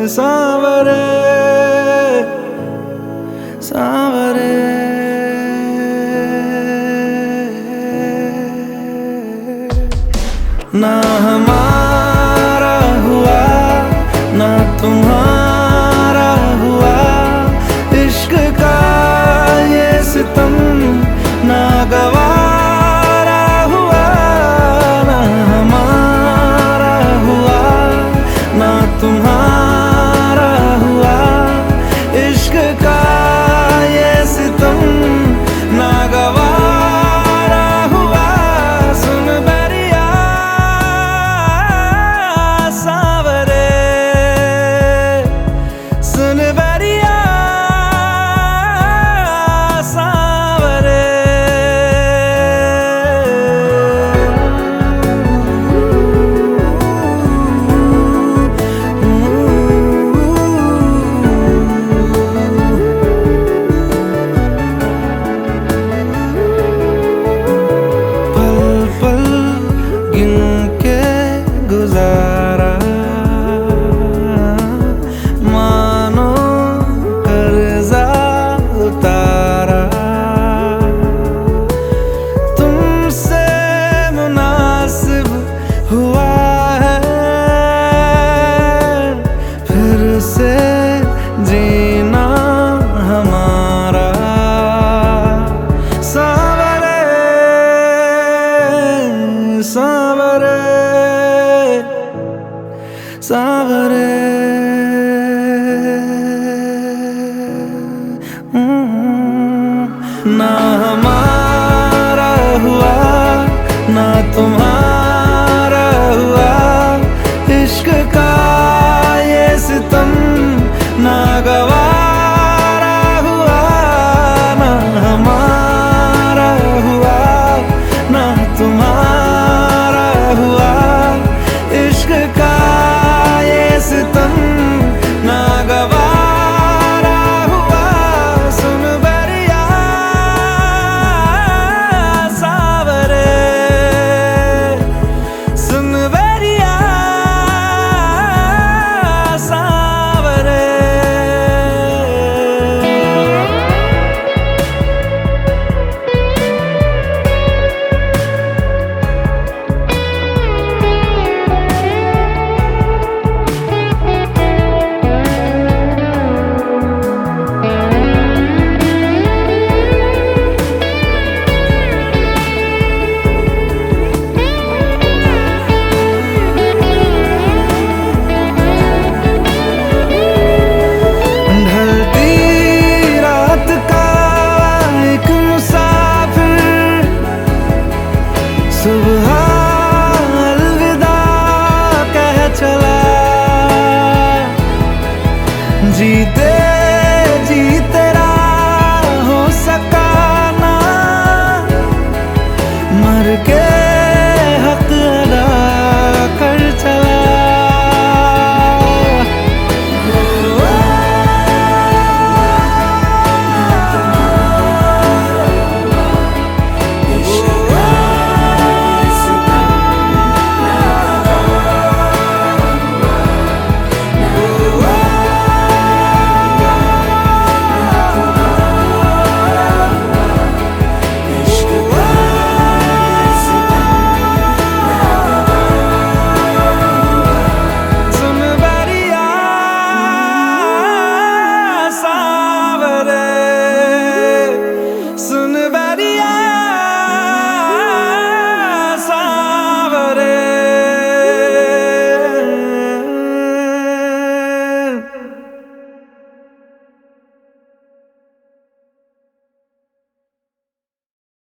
सांवरे सांवरे ना हमारा हुआ ना तुम्हारा हुआ, इश्क का ये सितम ना गवारा हुआ। ना हमारा हुआ ना तुम्हारा हुआ, इश्क का ये सितम ना गवारा हुआ। सुन बरिया सांवरे, सुन बरिया सांवरे। पल पल गिन के गुजारा, मानो कर्जा उतारा। तुमसे मुनासिब हुआ है फिर से जीना हमारा। सांवरे सांवरे सांवरे। ना हमारा हुआ ना तुम्हारा हुआ, इश्क का ये सितम ना गवारा हुआ। ना हमारा हुआ ना तुम्हारा हुआ, इश्क का ये सितम ना गवारा हुआ। सुन बरिया सांवरे, सुन बरिया सांवरे। ढलती रात का एक मुसाफिर, सुबह अलविदा कह चला। जीते